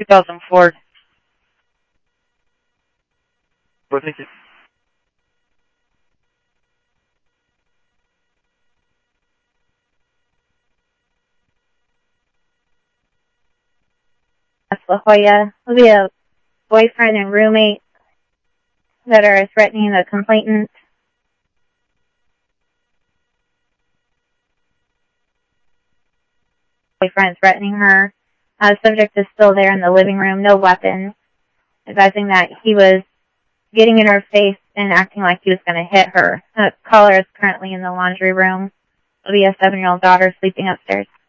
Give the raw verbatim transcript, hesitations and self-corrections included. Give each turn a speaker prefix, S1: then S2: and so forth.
S1: two thousand Ford. What is it?
S2: That's La Jolla. Will be a boyfriend and roommate that are threatening the complainant. Boyfriend threatening her. Uh, subject is still there in the living room, no weapons. Advising that he was getting in her face and acting like he was going to hit her. The caller is currently in the laundry room. There'll be a seven-year-old daughter sleeping upstairs.